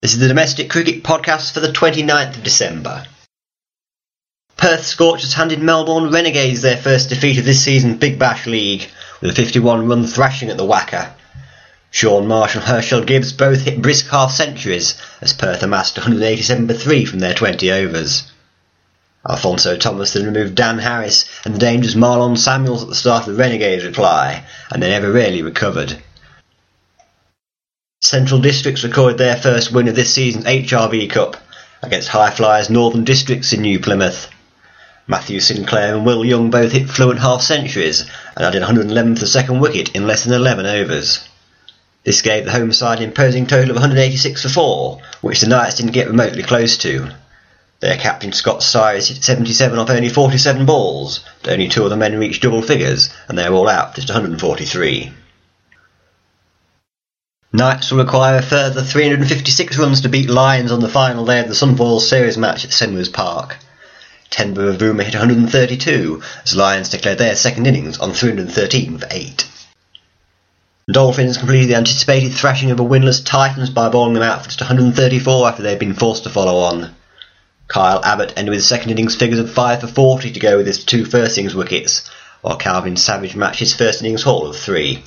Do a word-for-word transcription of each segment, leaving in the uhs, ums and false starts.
This is the Domestic Cricket Podcast for the twenty-ninth of December. Perth Scorchers handed Melbourne Renegades their first defeat of this season's Big Bash League, with a fifty-one run thrashing at the Wacker. Sean Marsh and Herschel Gibbs both hit brisk half-centuries as Perth amassed one hundred eighty-seven for three from their twenty overs. Alfonso Thomas then removed Dan Harris and the dangerous Marlon Samuels at the start of the Renegades' reply, and they never really recovered. Central Districts recorded their first win of this season's H R V Cup against High Flyers Northern Districts in New Plymouth. Matthew Sinclair and Will Young both hit fluent half-centuries and added one hundred eleven for the second wicket in less than eleven overs. This gave the home side an imposing total of one hundred eighty-six for four, which the Knights didn't get remotely close to. Their captain Scott Cyrus hit seventy-seven off only forty-seven balls, but only two of the men reached double figures, and they were all out for just one hundred forty-three. Knights will require a further three hundred fifty-six runs to beat Lions on the final day of the Sunfoil Series match at Senrose Park. Tenbury Avuma hit one hundred thirty-two as Lions declared their second innings on three hundred thirteen for eight. The Dolphins completed the anticipated thrashing of the winless Titans by bowling them out for just one hundred thirty-four after they had been forced to follow on. Kyle Abbott ended with second innings figures of five for forty to go with his two first innings wickets, while Calvin Savage matched his first innings haul of three.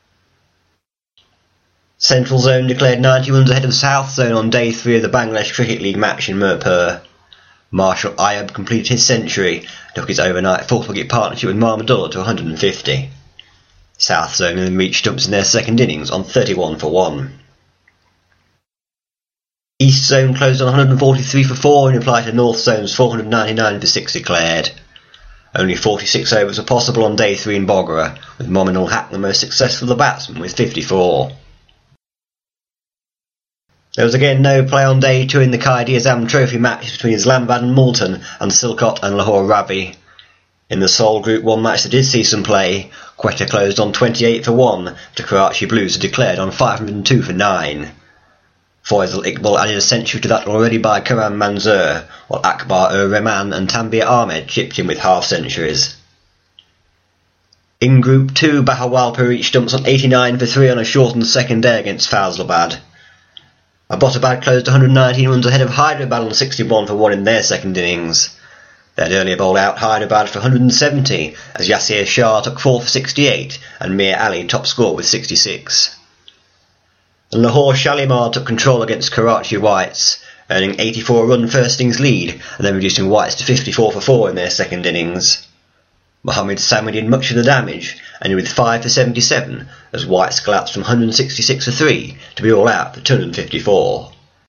Central Zone declared ninety runs ahead of South Zone on day three of the Bangladesh Cricket League match in Mirpur. Marshall Ayub completed his century and took his overnight fourth wicket partnership with Mahmudullah to one hundred fifty. South Zone then reached stumps in their second innings on thirty-one for one. East Zone closed on one hundred forty-three for four in reply to North Zone's four hundred ninety-nine for six declared. Only forty-six overs were possible on day three in Bogra, with Mominul Haq the most successful of the batsmen with fifty-four. There was again no play on day two in the Qaid-e-Azam Trophy matches between Islamabad and Multan and Silcott and Lahore Ravi. In the sole Group one match that did see some play, Quetta closed on twenty-eight for one to Karachi Blues who declared on five hundred two for nine. Faisal Iqbal added a century to that already by Karam Manzoor, while Akbar ur Rehman and Tanbir Ahmed chipped in with half-centuries. In Group two, Bahawalpur reached stumps on eighty-nine for three on a shortened second day against Faisalabad. Abbottabad closed one hundred nineteen runs ahead of Hyderabad on sixty-one for one in their second innings. They had earlier bowled out Hyderabad for one hundred seventy as Yasir Shah took four for sixty-eight and Mir Ali top score with sixty-six. And Lahore Shalimar took control against Karachi Whites, earning eighty-four run first innings lead and then reducing Whites to fifty-four for four in their second innings. Mohammed Sami did much of the damage, ending with five for seventy-seven as Whites collapsed from one hundred sixty-six for three to be all out for two hundred fifty-four.